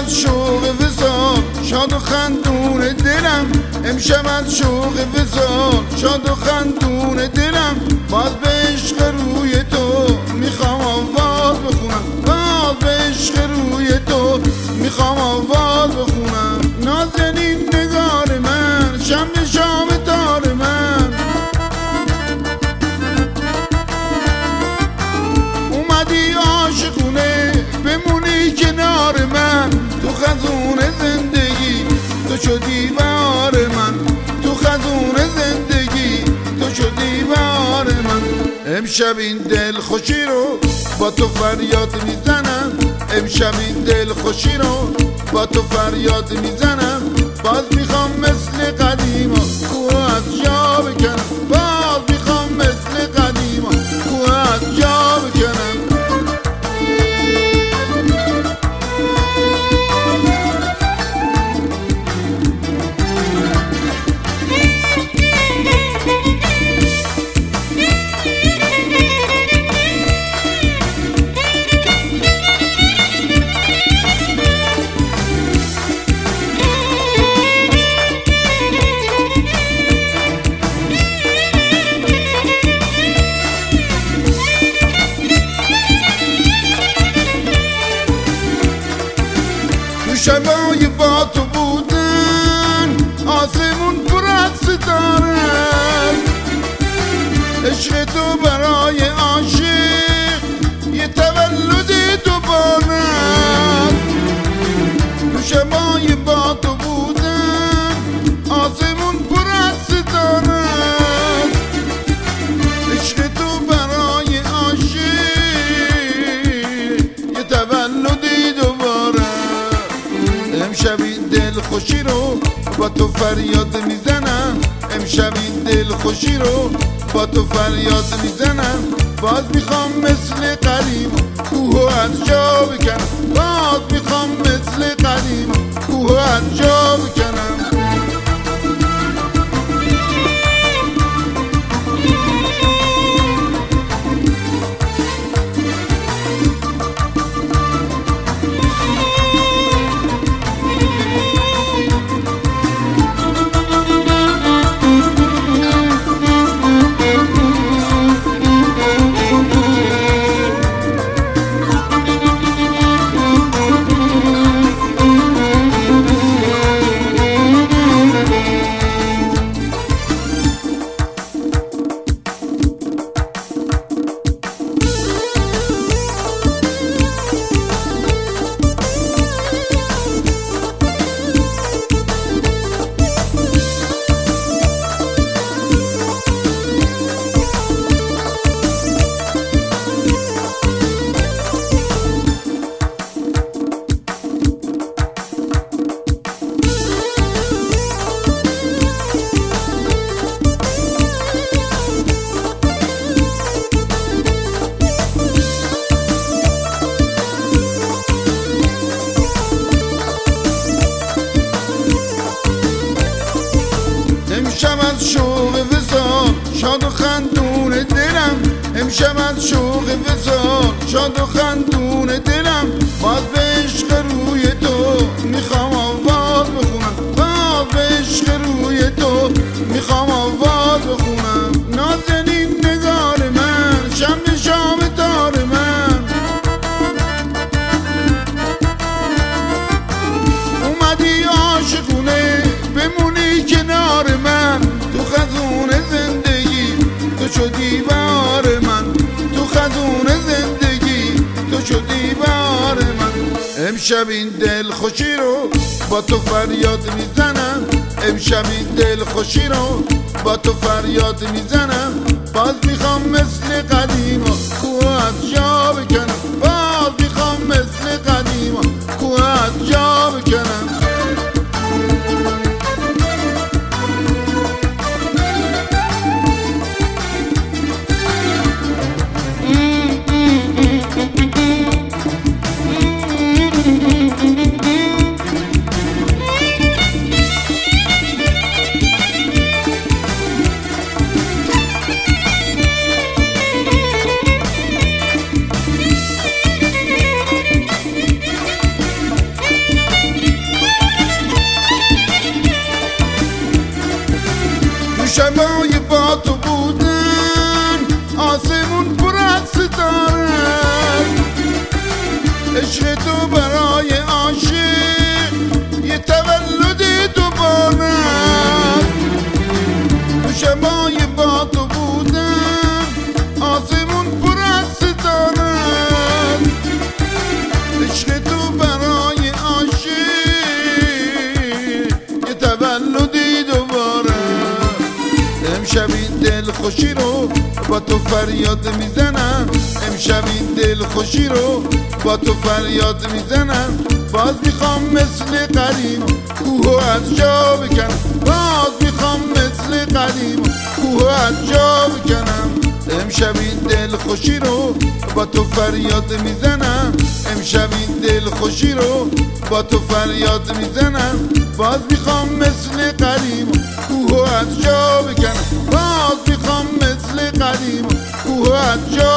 از شوق وصال شاد و خندون دلم، امشب از شوق وصال شاد و خندون دلم. باز به عشق روی تو میخوام آواز بخونم، باز به عشق روی تو میخوام آواز بخونم. نازنین نگار من، شم شام تار من، اومدی عاشقونه بمونی کنار من. تو خزون زندگی تو شدی بهار من، تو خزون زندگی تو شدی بهار من. امشب این دل خوشی رو با تو فریاد میزنم، امشب این دل خوشی رو با تو فریاد میزنم. باز میخوام مثل قدیما کوه از جا بکنم، باز میخوام مثل قدیما کوه از جا بکنم. شبای با تو بودن آسمون پر از ستاره، عشق تو برای عاشق یه تولد دوباره. تو شبای با تو بودن آسمون پر از ستاره، عشق تو برای عاشق یه تولد دوباره. امشب این دل خوشی رو با تو فریاد میزنم، امشب این دل خوشی رو با تو فریاد میزنم. باز میخوام مثل قدیم کوه از جا بکنم، باز میخوام مثل قدیم کوه از جا بکنم. امشب از شوق وصال شاد و خندون دلم، امشب از شوق وصال شاد و خندون دلم. باز به عشق روی تو میخوام آواز بخونم، باز به عشق روی تو میخوام آواز بخونم. نازنین نگار من، شم شام تار من، اومدی عاشقونه بمونی کنار من. تو خزون زندگی تو شدی بهار من، تو خزون زندگی تو شدی بهار من. امشب این دل خوشی رو با تو فریاد میزنم، امشب این دل خوشی رو با تو فریاد میزنم. باز میخوام مثل قدیما کوه از جا بکنم، باز میخوام مثل قدیما کوه از جا بکنم. شبای با تو بودن آسمون پر از ستاره، عشق تو برای عاشق یه تولد دوباره. تو شبای با تو بودن آسمون پر از ستاره، عشق تو برای عاشق یه تولدی دوباره. امشب این دل خوشی رو با تو فریاد میزنم، امشب این دل خوشی رو با تو فریاد میزنم. باز میخوام مثل قدیم کوهو از جا بکنم، باز میخوام مثل قدیم کوهو از جا بکنم. امشب این دل خوشی رو با تو فریاد میزنم، امشب این دل خوشی رو با تو فریاد میزنم. باز میخوام مثل قدیم کوهو از جا بکنم، باز میخوام مثل قدیم کوهو از جا